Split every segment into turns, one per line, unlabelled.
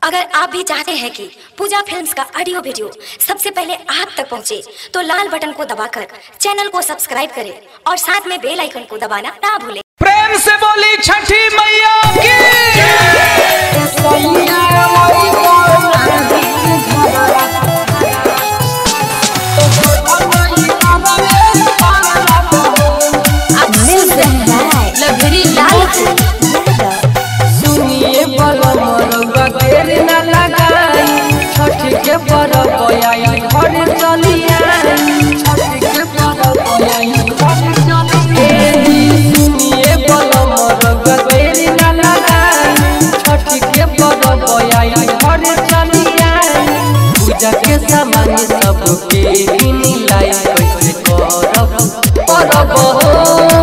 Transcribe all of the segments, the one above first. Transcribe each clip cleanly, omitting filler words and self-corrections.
अगर आप भी चाहते हैं कि पूजा फिल्म्स का ऑडियो वीडियो सबसे पहले आप तक पहुंचे, तो लाल बटन को दबाकर चैनल को सब्सक्राइब करें और साथ में बेल आइकन को दबाना ना भूलें।
प्रेम से बोली छठी मैया की।
सुनिए बलमरवा देर न लगाई, छठ के परब आई घर चलिया, छठ के परब आई घर चलिया। सुनिए बलमरवा देर न लगाई, छठ के परब आई घर चलिया। पूजा के सामान सबके लाई, कैसे करब परब हो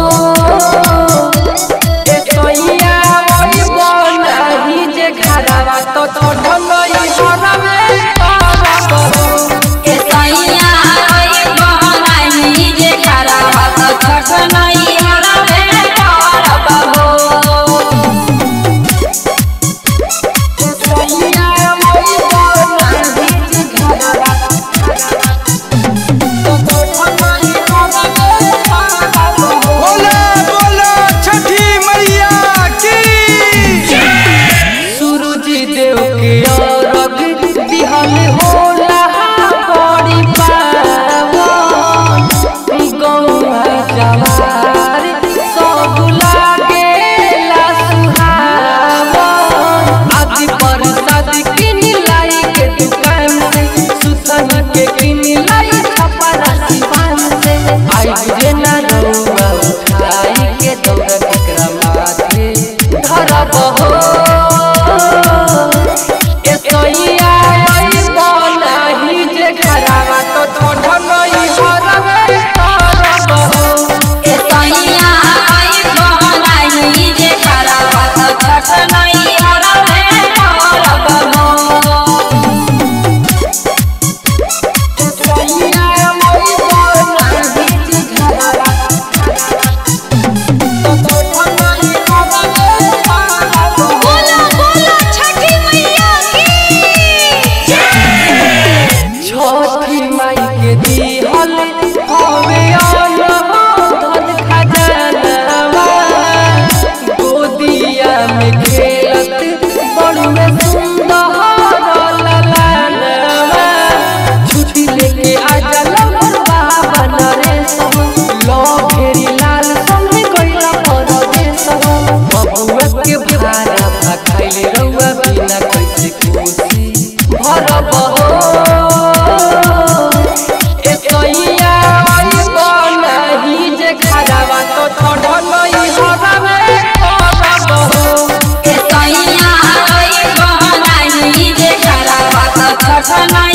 छठ